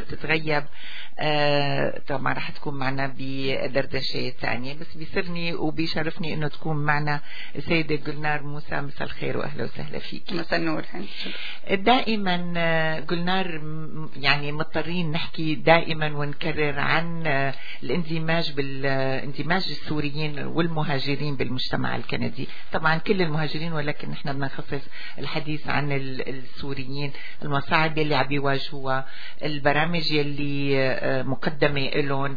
تتغيب طبعا رح تكون معنا بدردشة ثانية، بس بيسرني وبيشرفني انه تكون معنا السيدة جولنار موسى. مساء الخير واهلا وسهلا فيك. مساء النور. دائما جولنار يعني مضطرين نحكي دائما ونكرر عن الاندماج السوريين والمهاجرين بالمجتمع الكندي، طبعا كل المهاجرين، ولكن نحن بدنا نخصص الحديث عن السوريين، المصاعب اللي عم بيواجهوها، البرامج اللي مقدمة لهم،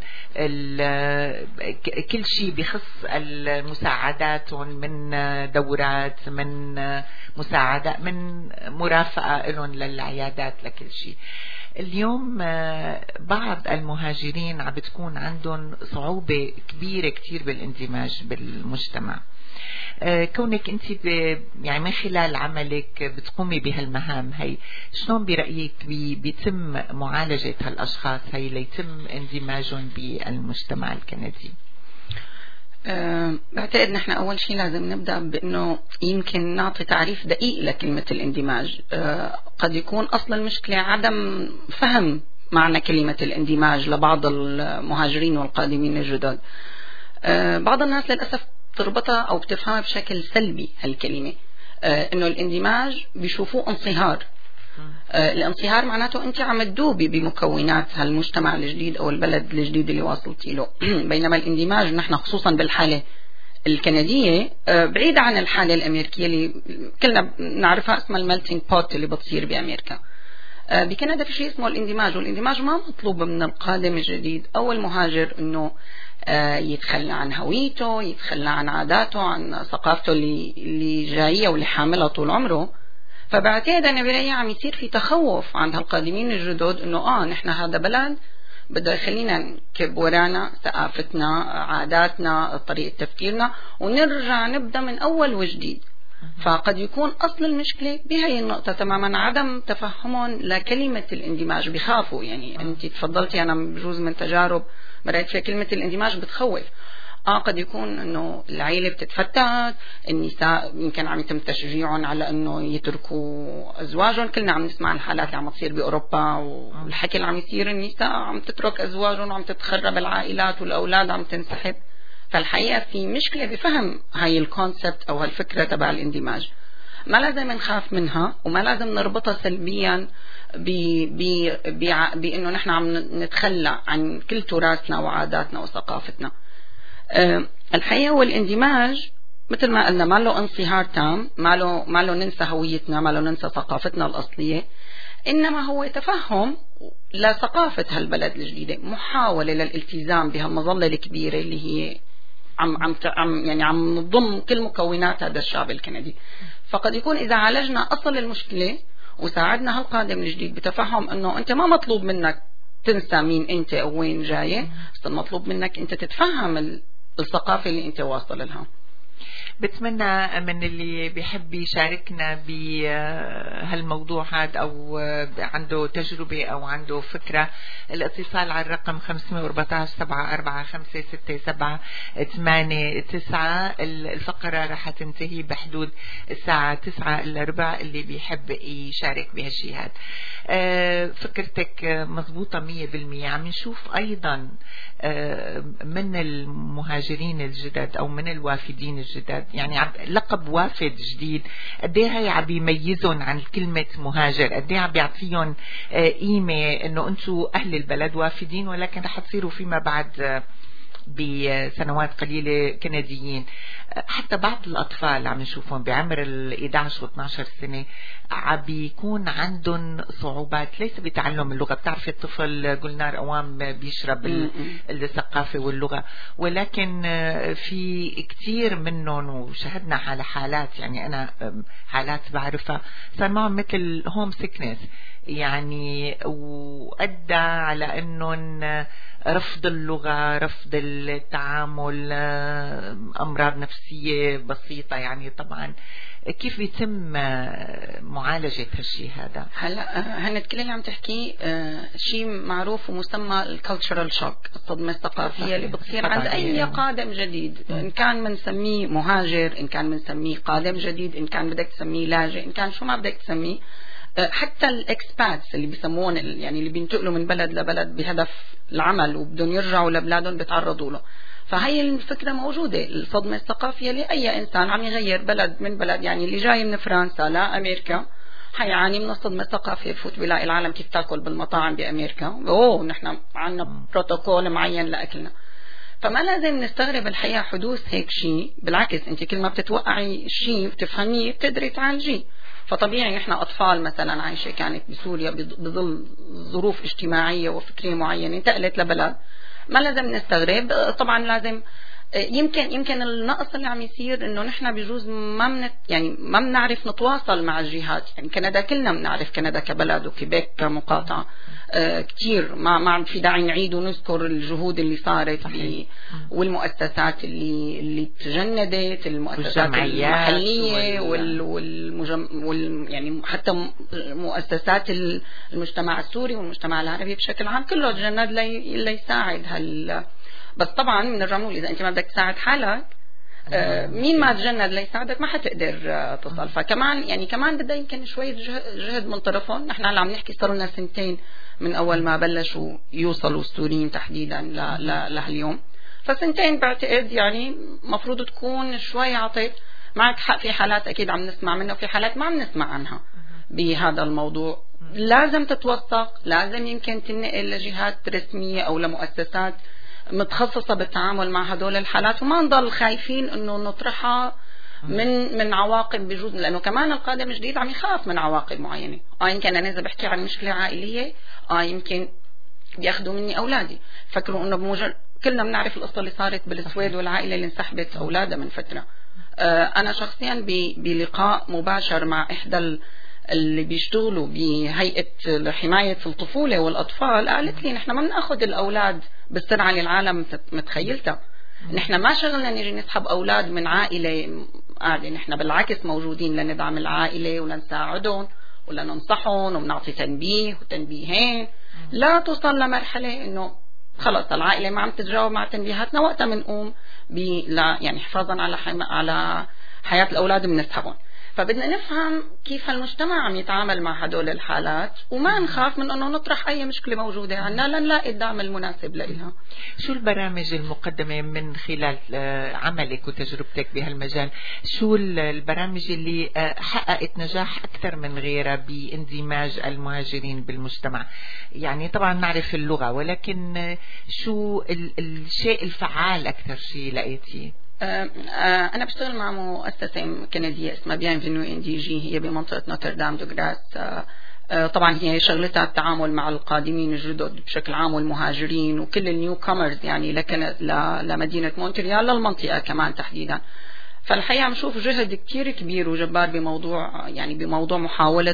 كل شيء بخص المساعدات من دورات، من مساعدة، من مرافقة لهم للعيادات، لكل شيء. اليوم بعض المهاجرين عم بتكون عندهم صعوبة كبيرة كتير بالاندماج بالمجتمع. كونك انت يعني من خلال عملك بتقومي بهالمهام هي، شلون برأيك بيتم معالجة هالأشخاص هي ليتم اندماجهم بالمجتمع الكندي؟ بعتقد نحن أول شيء لازم نبدأ بأنه يمكن نعطي تعريف دقيق لكلمة الاندماج. قد يكون أصل المشكلة عدم فهم معنى كلمة الاندماج لبعض المهاجرين والقادمين الجدد. بعض الناس للأسف تربطها أو بتفهمها بشكل سلبي هالكلمة، إنه الاندماج بيشوفوه انصهار. الانصهار معناته أنت عم تدوبي بمكونات هالمجتمع الجديد أو البلد الجديد اللي واصلتي له. بينما الاندماج نحن خصوصا بالحالة الكندية بعيدة عن الحالة الأمريكية اللي كلنا نعرفها، اسمها الميلتينج بوت اللي بتصير بأمريكا. بكندا في شيء اسمه الاندماج، والإندماج ما مطلوب من القادم الجديد أو المهاجر إنه يتخلى عن هويته، يتخلى عن عاداته، عن ثقافته اللي جاية واللي حاملها طول عمره. فبعتقد أنا برأيي عم يصير في تخوف عند هالقادمين الجدد إنه نحن هذا بلد بده يخلينا نكب ورانا ثقافتنا، عاداتنا، طريقة تفكيرنا، ونرجع نبدأ من أول وجديد. فقد يكون أصل المشكلة بهي النقطة تماما، عدم تفهمهم لكلمة الاندماج. بيخافوا، يعني أنت تفضلتي، أنا بجوز من تجارب مرأيت فيها كلمة الاندماج بتخوف. قد يكون انه العائلة بتتفتت، النساء يمكن عم يتم تشجيعهم على انه يتركوا ازواجهم. كلنا عم نسمع الحالات اللي عم تصير باوروبا، والحكي اللي عم يصير النساء عم تترك ازواجهم وعم تتخرب العائلات والاولاد عم تنسحب. فالحقيقة في مشكلة بفهم هاي الكونسبت او هالفكرة تبع الاندماج. ما لازم نخاف منها وما لازم نربطها سلبيا بانه نحن عم نتخلى عن كل تراثنا وعاداتنا وثقافتنا. الحقيقة هو الاندماج مثل ما قلنا ما له انصهار تام، ما له ننسى هويتنا، ما له ننسى ثقافتنا الأصلية، إنما هو تفهم لثقافة هالبلد الجديدة، محاولة للالتزام بهالمظلة الكبيرة اللي هي عم نضم كل مكونات هذا الشعب الكندي. فقد يكون إذا عالجنا أصل المشكلة وساعدنا هالقادم الجديد بتفهم إنه أنت ما مطلوب منك تنسى مين أنت أو وين جاي، بس المطلوب منك أنت تتفهم الثقافة اللي أنت واصل لها. بتمنى من اللي بيحب يشاركنا بهالموضوع هذا أو عنده تجربة أو عنده فكرة، الاتصال على الرقم 514 7456789. الفقرة رح تنتهي بحدود الساعة 9:15. اللي بيحب يشارك بهالشي هذا. فكرتك مضبوطة 100%. عم نشوف أيضا من المهاجرين الجدد أو من الوافدين الجدد، يعني لقب وافد جديد قد ايه هي عم بيميزهم عن كلمة مهاجر، قد ايه عم بيعطيهم قيمة انه انتم اهل البلد وافدين، ولكن رح تصيروا فيما بعد بسنوات قليلة كنديين. حتى بعض الأطفال عم نشوفهم بعمر 11 و 12 سنة عم بيكون عندهم صعوبات ليس بتعلم اللغة. بتعرف الطفل قلنا أوام بيشرب الثقافة واللغة، ولكن في كتير منهم وشهدنا على حالات، يعني أنا حالات بعرفها صار معهم مثل هوم سيكنس، يعني وأدى على أنهم رفض اللغة، رفض التعامل، أمراض نفسية بسيطة. يعني طبعا كيف بيتم معالجة هالشيء هذا؟ هلا هنت كل اللي عم تحكي شيء معروف ومسمى الكالتشرال شوك، الصدمة الثقافية اللي بتصير عند أي قادم جديد، إن كان بنسميه مهاجر، إن كان بنسميه قادم جديد، إن كان بدك تسميه لاجئ، إن كان شو ما بدك تسميه. حتى الاكسباتس اللي بيسمون يعني اللي بينتقلوا من بلد لبلد بهدف العمل وبدهم يرجعوا لبلادهم بيتعرضوا له. فهي الفكرة موجودة، الصدمة الثقافية لأي إنسان عم يغير بلد من بلد. يعني اللي جاي من فرنسا لأمريكا حيعاني من الصدمة الثقافية، بفوت بلاقي العالم كيف تاكل بالمطاعم بأمريكا، نحن عنا بروتوكول معين لأكلنا. فما لازم نستغرب الحقيقة حدوث هيك شيء، بالعكس انت كل ما بتتوقعي شيء وتفهميه بتقدري تعالجيه. فطبيعي نحن أطفال مثلا عايشة كانت بسوريا بظل ظروف اجتماعية وفكرية معينة انتقلت لبلد، ما لازم نستغرب. طبعا لازم يمكن النقص اللي عم يصير انه نحن بجوز ما بنعرف نتواصل مع الجهات. يعني كندا كلنا بنعرف كندا كبلد وكيبيك كمقاطعة كتير، ما في داعي نعيد ونذكر الجهود اللي صارت والمؤسسات اللي تجندت، المؤسسات المحلية يعني حتى مؤسسات المجتمع السوري والمجتمع العربي بشكل عام كله تجند ليساعد بس طبعا بنرجع نقول اذا انت ما بدك تساعد حالك مين ما تجند ليساعدك ما حتقدر تصل. فكمان كمان بدها يمكن شويه جهد من طرفهم. نحن هلا عم نحكي صار لنا 2 سنين من اول ما بلشوا يوصلوا السوريين تحديدا لهاليوم، ف2 بعتقد يعني مفروض تكون شوي عطيت. معك حق، في حالات اكيد عم نسمع منها وفي حالات ما عم نسمع عنها بهذا الموضوع. لازم تتوثق، لازم يمكن تنقل لجهات رسميه او لمؤسسات متخصصة بالتعامل مع هدول الحالات، وما نضل خايفين انه نطرحها من عواقب بجوز، لانه كمان القادم الجديد عم يخاف من عواقب معينة. يمكن انا اذا بحكي عن مشكلة عائلية يمكن بياخذوا مني اولادي. فكروا انه بمجرد كلنا بنعرف القصة اللي صارت بالسويد والعائلة اللي انسحبت اولادها من فترة. انا شخصيا بلقاء مباشر مع احدى اللي بيشتغلوا بهيئة حماية الطفولة والأطفال قالت لي نحن ما بناخذ الأولاد بالسرعة اللي العالم متخيلتها. نحن ما شغلنا نيجي نسحب أولاد من عائلة عادي، نحن بالعكس موجودين لندعم العائلة ولنساعدهم ولننصحهم وبنعطي تنبيه وتنبيهين. لا توصل لمرحلة إنه خلص العائلة ما عم تتجاوب مع تنبيهاتنا، وقتها بنقوم يعني حفاظا على حياة الأولاد بنسحبهم. فبدنا نفهم كيف المجتمع عم يتعامل مع هدول الحالات، وما نخاف من أنه نطرح أي مشكلة موجودة عنا لنلاقي الدعم المناسب لها. شو البرامج المقدمة من خلال عملك وتجربتك بهالمجال؟ شو البرامج اللي حققت نجاح أكثر من غيرها باندماج المهاجرين بالمجتمع؟ يعني طبعا نعرف اللغة، ولكن شو الشيء الفعال أكثر شيء لقيتيه؟ أنا بشتغل مع مؤسسة كندية اسمها بيانفينو إن دي جي، هي بمنطقة نوتردام دو غراس. طبعا هي شغلتها التعامل مع القادمين الجدد بشكل عام والمهاجرين وكل النيو كامرز يعني لمدينة مونتريال للمنطقة كمان تحديدا. فالحقيقة عم نشوف جهد كتير كبير وجبار بموضوع محاولة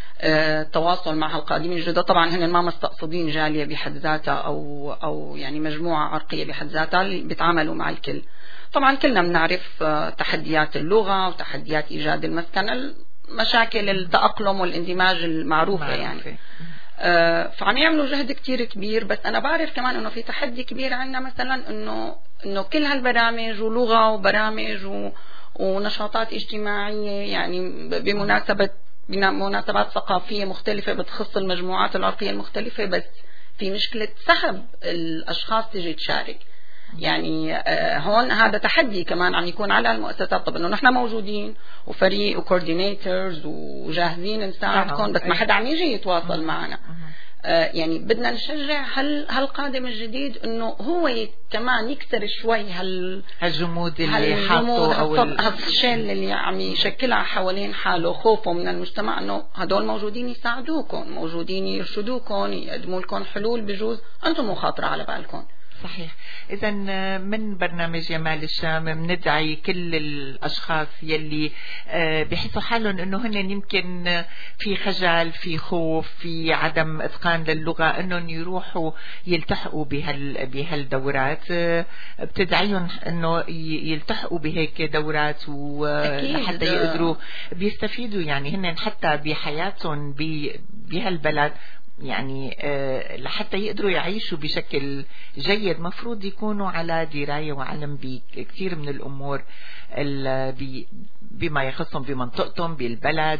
التواصل مع القادمين الجدد. طبعا هن ما مستقصدين جالية بحد ذاتها أو يعني مجموعة عرقية بحد ذاتها اللي بيتعاملوا مع الكل. طبعا كلنا بنعرف تحديات اللغة وتحديات إيجاد المسكن، مشاكل التأقلم والاندماج المعروفة يعني. فعم يعملوا جهد كتير كبير. بس أنا بعرف كمان إنه في تحدي كبير عندنا، مثلا إنه كل هالبرامج ولغة وبرامج ونشاطات اجتماعية يعني بمناسبات ثقافية مختلفة بتخص المجموعات العرقية المختلفة، بس في مشكلة سحب الأشخاص تيجي تشارك. يعني هون هذا تحدي كمان عم يكون على المؤسسات. طب انه نحن موجودين وفريق وكوردينيتورز وجاهزين نساعدكم، بس ما حدا عم يجي يتواصل معنا. يعني بدنا نشجع هالقادم الجديد انه هو كمان يكسر شوي هالجمود اللي حاطه او هالشيء اللي عم يشكلها حوالين حاله، خوفه من المجتمع انه هدول موجودين يساعدوكم، موجودين يرشدوكم، يقدموا لكم حلول بجوز انتم مو خاطره على بالكم. صحيح. إذا من برنامج يمال الشام بندعي كل الأشخاص يلي بيحسوا حالهم إنه هن يمكن في خجل، في خوف، في عدم إتقان للغة، إنهم يروحوا يلتحقوا بهالدورات. بتدعيهم إنه يلتحقوا بهيك دورات وحتى يقدروا بيستفيدوا يعني هن حتى بحياتهم بهالبلد يعني لحتى يقدروا يعيشوا بشكل جيد مفروض يكونوا على دراية وعلم بكثير من الأمور بما يخصهم بمنطقتهم، بالبلد،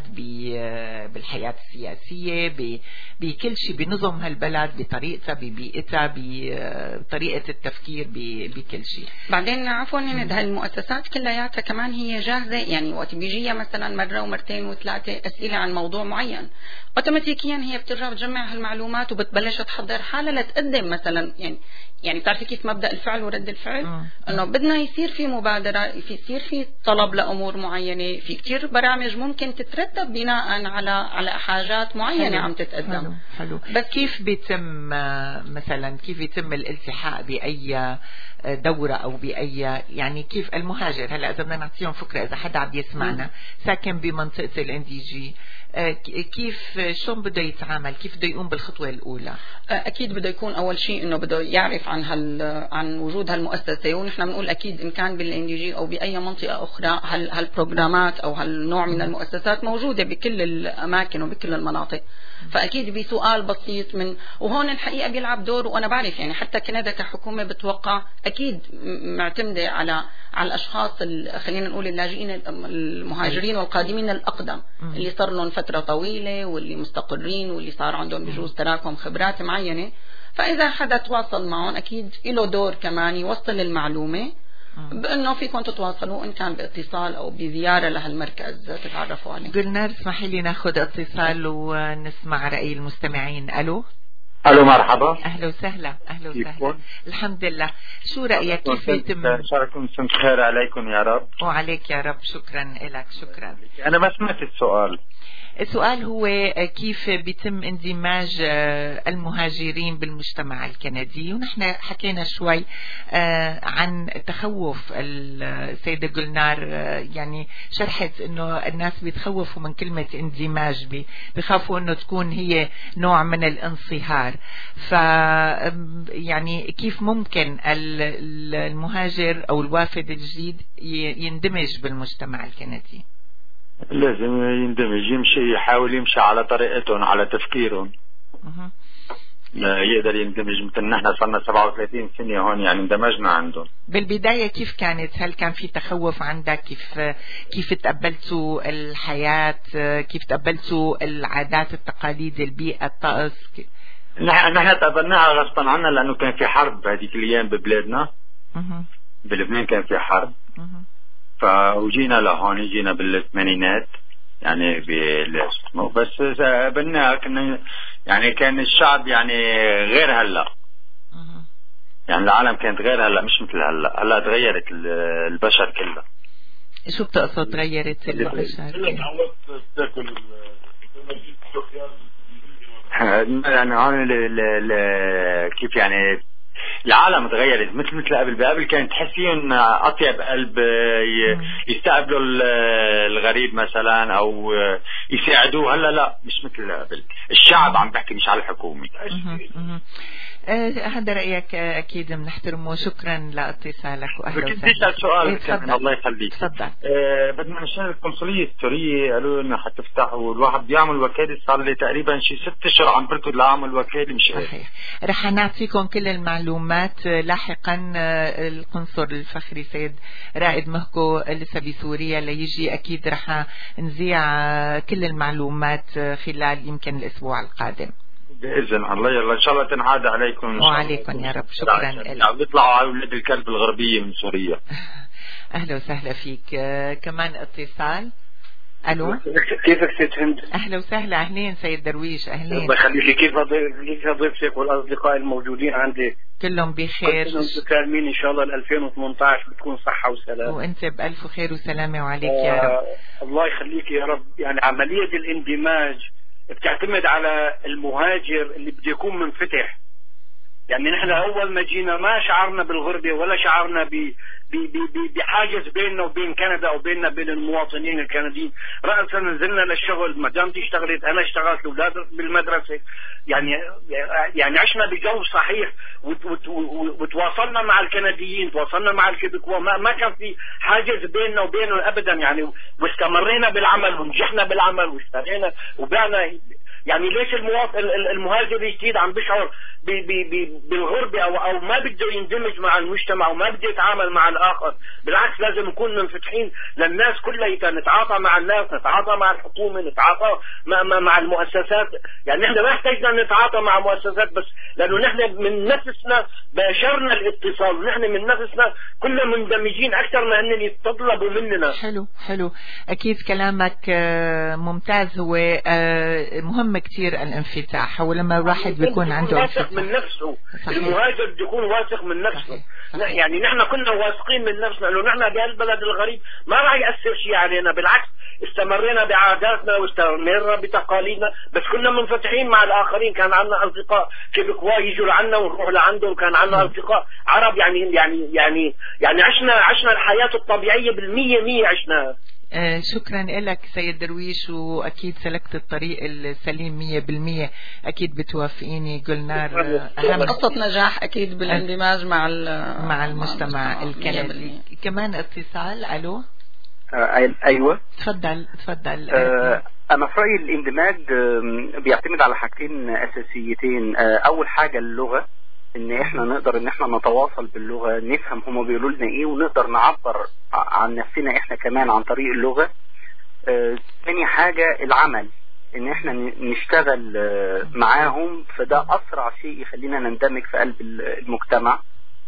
بالحياة السياسية، بكل شيء، بنظم هالبلد، بطريقتها، ببيئتها، بطريقة التفكير، بكل شيء. بعدين عفوا هالمؤسسات كلياتها كمان هي جاهزة، يعني وقت بيجيها مثلا مرة ومرتين وثلاثة أسئلة عن موضوع معين اوتوماتيكيا هي بترجع بتجمع هالمعلومات وبتبلش تحضر حالها لتقدم مثلا. يعني بتعرفي كيف مبدأ الفعل ورد الفعل، انه بدنا يصير في مبادرة، يصير في طلب لأمور معينة، في كتير برامج ممكن تترتب بناء على حاجات معينة عم تتقدم. حلو. بس كيف بيتم مثلا كيف يتم الالتحاق بأي دورة أو بأي، يعني كيف المهاجر هلا إذا بدنا نعطيهم فكرة، إذا حدا عم يسمعنا ساكن بمنطقة الNDG كيف شلون بده يتعامل، كيف بده يقوم بالخطوة الأولى؟ أكيد بده يكون أول شيء إنه بده يعرف عن وجود هالمؤسسة، ونحن بنقول أكيد إن كان بالNDG أو بأي منطقة أخرى هالبروجرامات أو هالنوع من المؤسسات موجودة بكل الأماكن وبكل المناطق. فأكيد بسؤال بسيط وهون الحقيقة بيلعب دور. وأنا بعرف يعني حتى كندا كحكومة بتوقع أكيد معتمدة على الأشخاص خلينا نقول اللاجئين المهاجرين والقادمين الأقدم اللي صار لهم فترة طويلة واللي مستقرين واللي صار عندهم بجوز تراكم خبرات معينة. فإذا حدا تواصل معهم أكيد له دور كمان يوصل المعلومة بأنه فيكم تتواصلوا إن كان باتصال أو بزيارة لهالمركز تتعرفوا عليه. قلنا اسمحي لي ناخذ اتصال ونسمع رأي المستمعين. ألو مرحبا. أهلا وسهلا. الحمد لله. شو رأيك كيف يتم؟ شارككم سنة خير عليكم يا رب. وعليك يا رب. شكرا لك. شكرا. أنا ما سمعت السؤال. السؤال هو كيف بيتم اندماج المهاجرين بالمجتمع الكندي، ونحن حكينا شوي عن تخوف السيدة جولنار، يعني شرحت انه الناس بيتخوفوا من كلمة اندماج، بيخافوا انه تكون هي نوع من الانصهار. ف يعني كيف ممكن المهاجر او الوافد الجديد يندمج بالمجتمع الكندي؟ لازم يندمج، يمشي، يحاول يمشي على طريقتهم، على تفكيرهم. يقدر يندمج. مثل نحن صرنا 37 سنة هون، يعني اندمجنا عندهم. بالبداية كيف كانت؟ هل كان في تخوف عندك؟ كيف تقبلتوا الحياة؟ كيف تقبلتوا العادات، التقاليد، البيئة، الطقس؟ نحن تقبلناها غصبا عنا لأنه كان في حرب هذيك الأيام ببلادنا. بلبنان كان في حرب. فوجينا لهون، جينا بالثمانينات يعني بس قبلناها. كنا يعني كان الشعب يعني غير هلا، يعني العالم كانت غير هلا، مش مثل هلا. هلا تغيرت البشر كله. شو بتقصد تغيرت البشر؟ يعني هون كيف يعني العالم تغيرت مثل قبل كانت تحسين أطيب قلب، يستقبلوا الغريب مثلا أو يساعدوه. هلا لا، مش مثل قبل. الشعب عم بحكي، مش على الحكومة. هذا رأيك أكيد بنحترمه. شكرا لاتصالك وأهلا وسهلا. بدي أسأل سؤال كمان. الله يخليك. تفضل. بدنا مشان القنصلية السورية قالوا لنا حتفتح، والواحد بيعمل وكالة. صار لي تقريبا شي 6 أشهر عم بركض لأعمل وكالة. مش صحيح. رح نعطيكم كل المعلومات لاحقا. القنصل الفخري سيد رائد مهكو لسه بسوريا ليجي، أكيد رح نذيع كل المعلومات خلال يمكن الأسبوع القادم بإذن الله. يلا إن شاء الله تنعاد عليكم. وعليكم يا رب. شكرا لك. بيطلعوا على ولاد الكلب الغربية من سوريا. أهلا وسهلا فيك. كمان اتصال. ألو، كيفك ست هند؟ أهلا وسهلا. أهلين سيد درويش. أهلين. الله يخليكي. كيف ضيفتك والأصدقاء الموجودين عندي؟ كلهم بخير. كلهم سالمين إن شاء الله. 2018 بتكون صحة وسلام. وأنت بألف خير وسلامة وعليك يا رب. الله يخليك يا رب. يعني عملية الاندماج بتعتمد على المهاجر اللي بده يكون منفتح. يعني نحن أول ما جينا ما شعرنا بالغربة ولا شعرنا بحاجز بيننا وبين كندا أو بيننا بين المواطنين الكنديين. رأسا نزلنا للشغل، مدامتي اشتغلت، أنا اشتغلت، الأولاد بالمدرسة. يعني عشنا بجو صحيح، وتواصلنا مع الكنديين، تواصلنا مع الكيبيكوا. ما كان في حاجز بيننا وبينهم أبدا يعني. واستمرينا بالعمل ونجحنا بالعمل واشتغلنا وبعنا. يعني ليش المهاجر الجديد عم بيشعر بالغربة أو ما بده يندمج مع المجتمع وما بده يتعامل مع الآخر؟ بالعكس لازم نكون منفتحين للناس كلها، نتعاطى مع الناس، نتعاطى مع الحكومة، نتعاطى مع المؤسسات. يعني نحن ما احتاجنا نتعاطى مع مؤسسات بس، لأنه نحن من نفسنا باشرنا الاتصال، ونحن من نفسنا كلنا مندمجين أكثر ما أنهم يتطلبوا مننا. حلو أكيد كلامك ممتاز. هو مهم كتير الانفتاح، هو لما الواحد بيكون عنده واثق من نفسه. صحيح. المهاجر بده يكون واثق من نفسه. صحيح. يعني نحن كنا واثقين من نفسنا انه نحن بهالبلد الغريب ما راح يأثر شيء علينا، بالعكس استمرينا بعاداتنا واستمرنا بتقاليدنا، بس كنا منفتحين مع الآخرين. كان عندنا أصدقاء كيبكوا يجوا لعنا ونروح لعندهم، وكان عندنا أصدقاء عرب. يعني عشنا الحياة الطبيعية 100% عشناها. شكرا لك سيد درويش، وأكيد سلكت الطريق السليم 100%. أكيد بتوافقيني جولنار؟ أهم قصة نجاح أكيد بالاندماج مع المجتمع الكندي. كمان اتصال. ألو. أيوة تفضل. أنا في رأيي الاندماج بيعتمد على حاجتين أساسيتين. أول حاجة اللغة، ان احنا نقدر ان احنا نتواصل باللغة، نفهم هما بيقولوا لنا ايه، ونقدر نعبر عن نفسنا احنا كمان عن طريق اللغة. ثاني حاجة العمل، ان احنا نشتغل معاهم، فده اسرع شيء يخلينا نندمج في قلب المجتمع.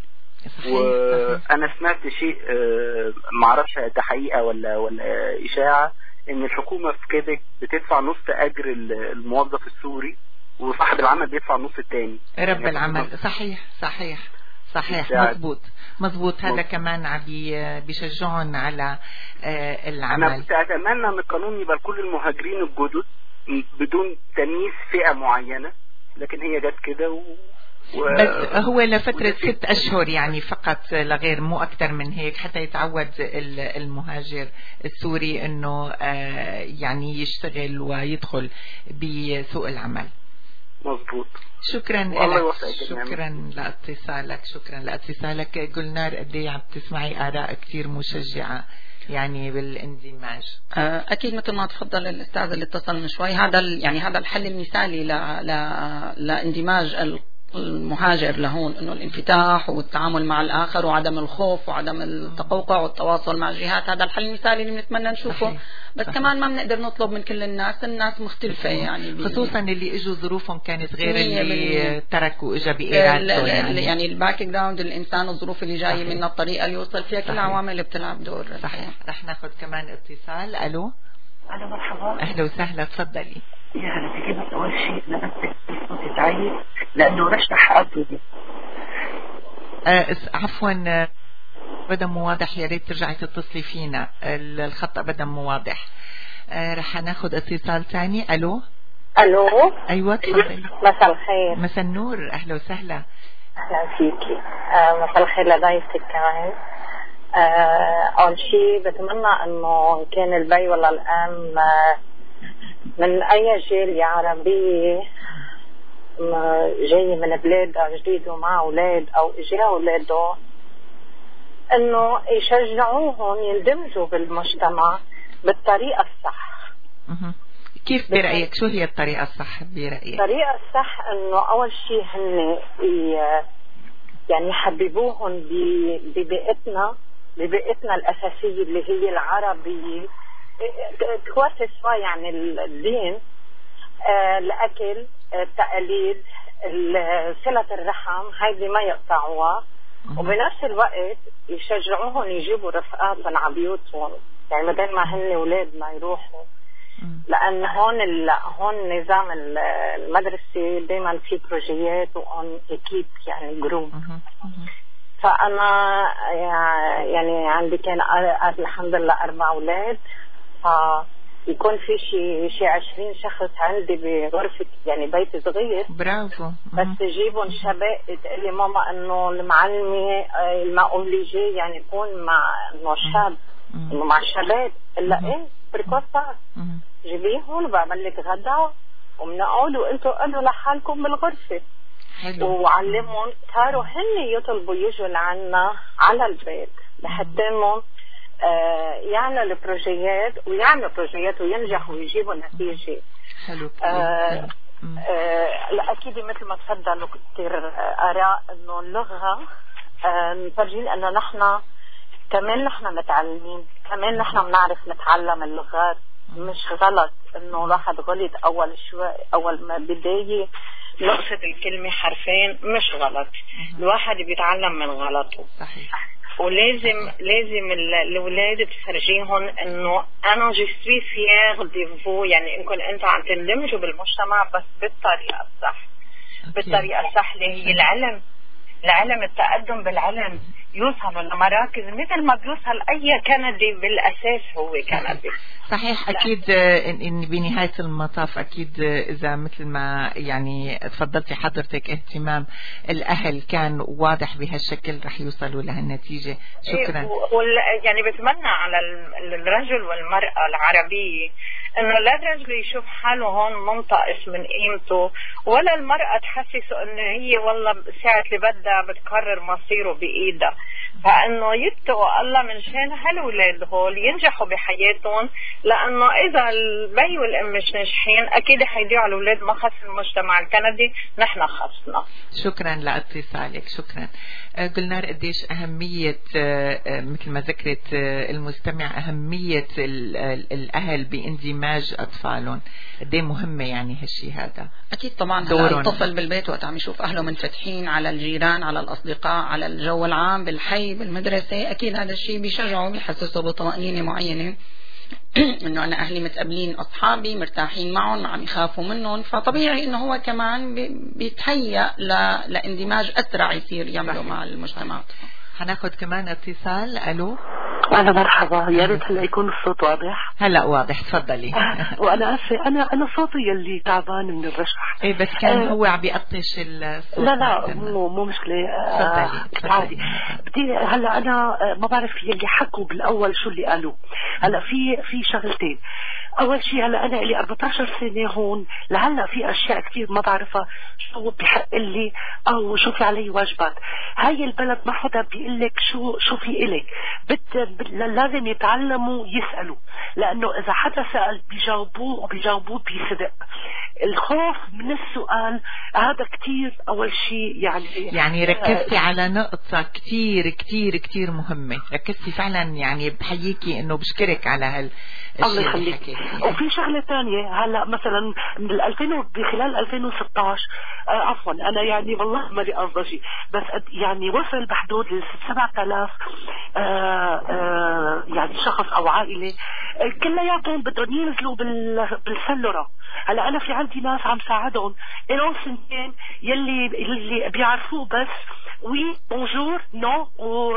وانا سمعت شيء معرفش ده حقيقة ولا اشاعة، ان الحكومة في كيبك بتدفع نص اجر الموظف السوري، وصاحب العمل بيدفع النص التاني. رب العمل. صحيح مظبوط. هذا كمان بيشجعون على العمل. أنا كنت أتمنى أن القانون يبقى كل المهاجرين الجدد بدون تمييز فئة معينة، لكن هي جت كده بس هو لفترة 6 أشهر يعني فقط لا غير، مو أكثر من هيك، حتى يتعود المهاجر السوري أنه يعني يشتغل ويدخل بسوق العمل. مظبوط. شكرا لاتصالك. جولنار، قدي عم تسمعي آراء كتير مشجعة يعني بالاندماج؟ أكيد مثل ما تفضل الأستاذ اللي اتصل من شوي، هذا الحل المثالي لاندماج المهاجر لهون، انه الانفتاح والتعامل مع الاخر وعدم الخوف وعدم التقوقع والتواصل مع الجهات، هذا الحل المثالي اللي بنتمنى نشوفه. بس صحيح. كمان ما بنقدر نطلب من كل الناس مختلفة يعني، خصوصا اللي اجوا ظروفهم كانت غير اللي تركوا اجا بإرادته يعني الباك جراوند الانسان، الظروف اللي جايه منها، الطريقة اللي يوصل فيها، كل العوامل اللي بتلعب دور. صحيح. رح ناخذ كمان اتصال. الو. مرحبا. اهلا وسهلا، تفضلي. يا هلا فيكي. بس اول شيء نبتك صوتي ضعيف لانه رشح قلبي. عفوا ابدا مو واضح، يا ريت ترجعي تتصلي فينا، الخط ابدا مو واضح. رح ناخذ اتصال ثاني. الو. ايوه تفضلي. مساء الخير. مساء النور، اهلا وسهلا. اهلا فيكي. مساء الخير لضيفتك كمان. اول شيء بتمنى انه كان البي ولا الام من اي جالية عربية جاي من بلاد جديد ومع اولاد او اجا اولاده، انه يشجعوهم يندمجوا بالمجتمع بالطريقة الصح. كيف برأيك؟ شو هي الطريقة الصح برأيك؟ الطريقة الصح انه اول شيء هن يعني يحببوهم ببيئتنا الاساسية اللي هي العربية، توسسوا يعني الدين، الاكل، التقاليد، صلة الرحم، هيدي ما يقطعوها. وبنفس الوقت يشجعوهم يجيبوا رفقاتهم على بيوتهم، يعني بدل ما هن اولاد ما يروحوا، لان هون نظام المدرسة دايما في بروجيات وان اكيب يعني جروب. فانا يعني عندي كان الحمد لله 4 اولاد، فيكون في شي 20 شخص عندي بغرفة يعني بيت صغير. برافو. بس يجيبون شباب، تقول لي ماما انه المعلمة المأوليجي يعني يكون مع انه شاب انه مع الشباب، الا ايه بركوصات جيبيهم وبعمل لك غدا وبنقعد وانتوا قعدوا لحالكم بالغرفة. حلو. وعلمهم صاروا هن يطلبوا يجوا لعنا على البيت لحتى يعملوا بروجيات وينجحوا ويجيبوا نتيجة. حلو. لا اكيد مثل ما تفضلوا كثير اراء انه اللغه مفرجين انه نحن كمان نحن متعلمين، كمان نحن بنعرف نتعلم اللغات. مش غلط انه الواحد غلط اول ما بداية نقصد الكلمة حرفين، مش غلط. الواحد بيتعلم من غلطه. صحيح. ولازم الاولاد تفرجيهم انه انا جستوي فيير ديفو، يعني انكم انتم عم تندمجوا بالمجتمع بس بالطريقة الصح. بالطريقة الصح اللي هي العلم التقدم بالعلم يوصلوا لمراكز مثل ما بيوصل اي كندي بالاساس هو كندي. صحيح. اكيد ان بنهايه المطاف اكيد اذا مثل ما يعني تفضلتي حضرتك اهتمام الاهل كان واضح بهالشكل رح يوصلوا لهالنتيجه. شكرا. يعني بتمنى على الرجل والمراه العربيه انه لا الرجل يشوف حاله هون منتقص من قيمته، ولا المراه تحسسه انه هي والله ساعه اللي بدها بتقرر مصيره بايدها. فانه يتقوا الله من شان هالولاد هول ينجحوا بحياتهم، لانه اذا البي والام مش ناجحين اكيد حيضيعوا الاولاد. ما خص المجتمع الكندي، نحن خصنا. شكرا لاتصالك. شكرا. قلنا قديش اهميه مثل ما ذكرت المستمع اهميه الاهل باندماج اطفالهم، قد ايه مهمه يعني هالشيء هذا. اكيد طبعا. الطفل بالبيت وقت عم يشوف اهله منفتحين على الجيران، على الاصدقاء، على الجو العام بالحي بالمدرسه، اكيد هذا الشيء بيشجعه بيحسسه بطمأنينة معينه انه انا اهلي متقابلين، اصحابي مرتاحين معهم، ما عم يخافوا منهم. فطبيعي انه هو كمان بيتهيأ لاندماج اسرع يصير يعمله مع المجتمع. هناخد كمان اتصال. الو. أنا مرحبا. يا ريت هلا يكون الصوت واضح. هلا واضح. تفضلي. وأنا آسفة أنا صوتي يلي تعبان من الرشح. إيه بس كان هو عم بيقطش الصوت. لا مو مشكلة. تفضلي. بدي هلا أنا ما بعرف يلي حكوا بالأول شو اللي قالوا. هلا في شغلتين. أول شيء هلا أنا لي 14 سنة هون، لهلا في أشياء كثير ما بعرفها شو بحق لي أو شو في علي واجبات. هاي البلد ما حدا بيقول لك شو في إلك. لازم يتعلموا يسألوا، لأنه إذا حدا سأل بيجاوبوه بصدق. الخوف من السؤال هذا كتير أول شيء يعني ركزتي على نقطة كتير كتير كتير مهمة. ركزتي فعلا، يعني بحييكي إنه بشكرك على هالشيء. الله يخليك. وفي شغلة تانية هلا مثلا من بخلال 2016 عفوا أنا يعني والله ما لي قصد شيء، بس يعني وصل بحدود 7000 يعني شخص أو عائلة كلياتهم بدهم ينزلوا بالسلرة. هلا أنا في عندي ناس عم ساعدهم إلهم سنتين يلي بيعرفوه بس وي بونجور نو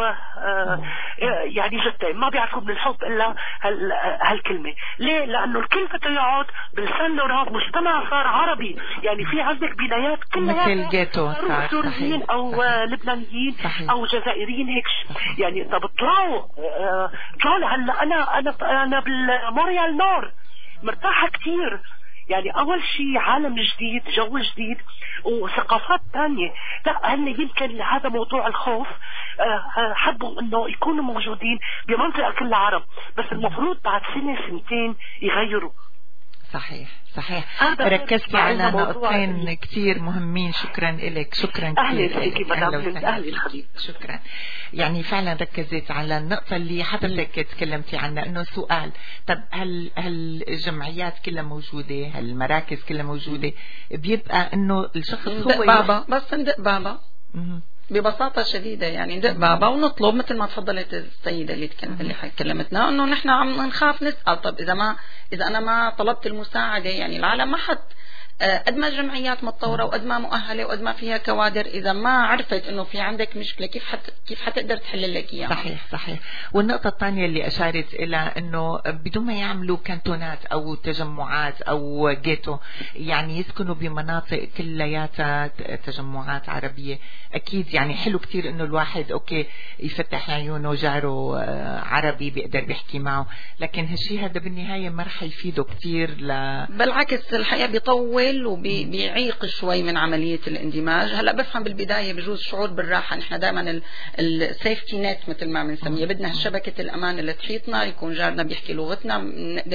يعني جدا ما بيعرفوا من الحب إلا هالكلمة. ليه؟ لأنه الكل بده يقعد بالسلرة. مجتمع صار عربي، يعني في عندك بنايات كلها مثل جيتو سوريين أو لبنانيين أو جزائريين هيك. يعني طب طلعوا هلا أنا بالموريال نور مرتاحة كتير. يعني أول شيء عالم جديد، جو جديد وثقافات تانية. لا هن يمكن هذا موضوع الخوف حبوا انه يكونوا موجودين بمنطقة كلها عرب، بس المفروض بعد سنة سنتين يغيروا. صحيح. ركزتي على نقطتين كتير مهمين. شكرا لك. شكرا كثير. أهلي الحبيب. شكرا. يعني فعلا ركزت على النقطة اللي حضرتك تكلمتي عنها، انه سؤال طب هل الجمعيات كلها موجودة، هل المراكز كلها موجودة؟ بيبقى انه الشخص هو بابا بس ندق بابا ببساطة شديدة. يعني ندق بابا ونطلب مثل ما تفضلت السيدة اللي كلمتنا انه نحن عم نخاف نسأل. طب اذا انا ما طلبت المساعدة، يعني العالم ما حد قد ما الجمعيات متطورة وقد ما مؤهلة وقد ما فيها كوادر، إذا ما عرفت إنه في عندك مشكلة كيف حتقدر تحل لك إياها. صحيح. والنقطة الثانية اللي أشارت إلى إنه بدون ما يعملوا كانتونات أو تجمعات أو جيتو، يعني يسكنوا بمناطق كلياتها تجمعات عربية. أكيد يعني حلو كتير إنه الواحد أوكي يفتح عيونه جاره عربي بيقدر بيحكي معه، لكن هالشي هذا بالنهاية ما رح يفيده كتير. بالعكس الحقيقة بيطول وبيعيق شوي من عملية الاندماج. هلا بفهم بالبداية بجوز شعور بالراحة. نحن دائما السيفتي نت مثل ما بنسميه، بدنا شبكة الأمان اللي تحيطنا، يكون جارنا بيحكي لغتنا،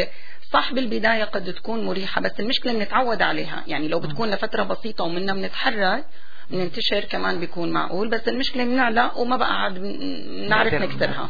صح بالبداية قد تكون مريحة، بس المشكلة بنتعود عليها. يعني لو بتكون لفترة بسيطة ومنا بنتحرك ننتشر كمان بيكون معقول، بس المشكلة بنعلى وما بقى عاد نعرف نكسرها.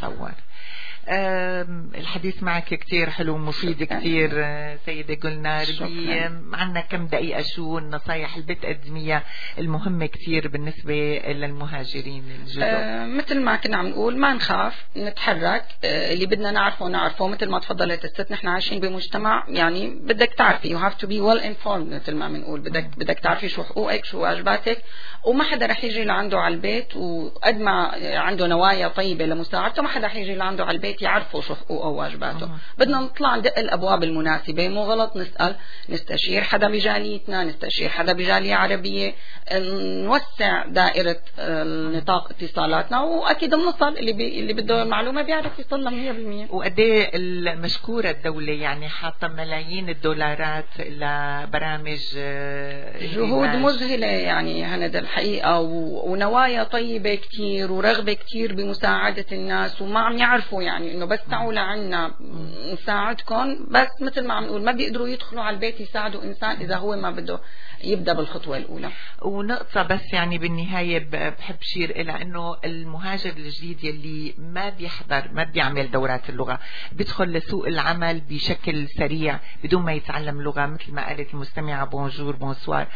الحديث معك كتير حلو ومفيد كتير سيدة جولنار. عنا كم دقيقة، شو النصايح اللي بتقدميها المهمة كتير بالنسبة للمهاجرين الجدد؟ مثل ما كنا عم نقول، ما نخاف، نتحرك، اللي بدنا نعرفه مثل ما تفضلت الست. نحن عايشين بمجتمع يعني بدك تعرفي you have to be well informed مثل ما بنقول. بدك تعرفي شو حقوقك شو واجباتك، وما حدا رح يجي لعنده على البيت وقد ما عنده نوايا طيبة لمساعدته ما حدا رح يجي لعنده على البيت يعرفوا شو حقوقه وواجباته. بدنا نطلع ندق الابواب المناسبه، مو غلط نسال، نستشير حدا بجاليتنا، نستشير حدا بجاليه عربيه، نوسع دائره نطاق اتصالاتنا، واكيد بنوصل اللي بده المعلومه بيعرف يوصلنا 100%. وقد ايه المشكوره الدوله يعني حاطه ملايين الدولارات لبرامج جهود مذهله يعني هند الحقيقه، ونوايا طيبه كتير ورغبه كتير بمساعده الناس، وما عم يعرفوا يعني انه بس تعوا لعنا نساعدكم، بس مثل ما عم نقول ما بيقدروا يدخلوا على البيت يساعدوا انسان اذا هو ما بده يبدا بالخطوه الاولى. ونقطه بس يعني بالنهايه بحب شير الى انه المهاجر الجديد يلي ما بيحضر ما بيعمل دورات اللغه بيدخل لسوق العمل بشكل سريع بدون ما يتعلم لغه، مثل ما قالت المستمعه بونجور بونسوار،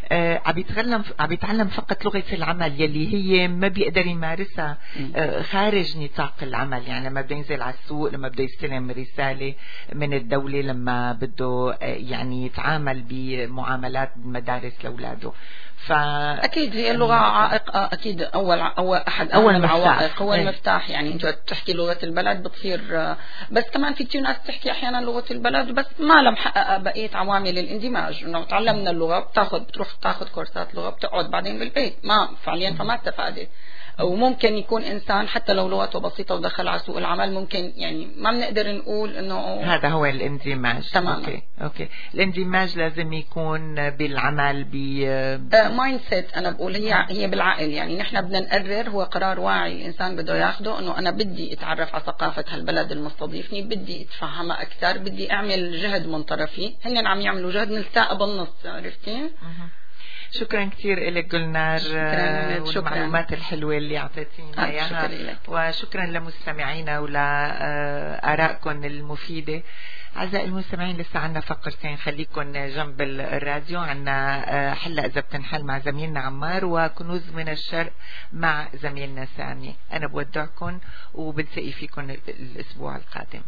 عم يتعلم فقط لغه العمل يلي هي ما بيقدر يمارسها خارج نطاق العمل. يعني لما بده ينزل على السوق، لما بده يستلم رساله من الدوله، لما بده يعني يتعامل بمعاملات بالمدارس لاولاده. فاكيد هي اللغه عائق، اكيد اول العوائق هو المفتاح. يعني انت تحكي لغه البلد بتصير، بس كمان في كثير ناس تحكي احيانا لغه البلد بس ما لها محققه بقيه عوامل الاندماج. انه تعلمنا اللغه بتروح تاخذ كورسات لغه بتقعد بعدين بالبيت، ما فعليا فما استفادت. وممكن يكون إنسان حتى لو لغته بسيطة ودخل على سوق العمل ممكن يعني ما بنقدر نقول إنه هذا هو الاندماج. تماما. أوكي. الاندماج لازم يكون بالعمل مايند سيت. أنا بقول هي بالعقل. يعني نحن بدنا نقرر، هو قرار واعي الإنسان بده ياخده، إنه أنا بدي أتعرف على ثقافة هالبلد المستضيفني، بدي أتفهمها أكثر، بدي أعمل جهد من طرفي، هن عم يعملوا جهد نلتقى بالنص. عرفتين؟ شكرا كثير لك جولنار، والمعلومات الحلوة اللي أعطيتينا إياها، وشكرا لمستمعينا ولآرائكم المفيدة. أعزائي المستمعين لسه عنا فقرتين، خليكم جنب الراديو. عنا حلقة إذا بتنحل مع زميلنا عمار، وكنوز من الشرق مع زميلنا سامي. أنا بودعكم وبنتقي فيكم الأسبوع القادم.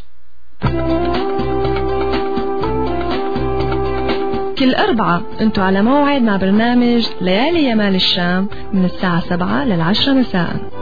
كل أربعة أنتوا على موعد مع برنامج ليالي يمال الشام من الساعة 7 لل10 مساء.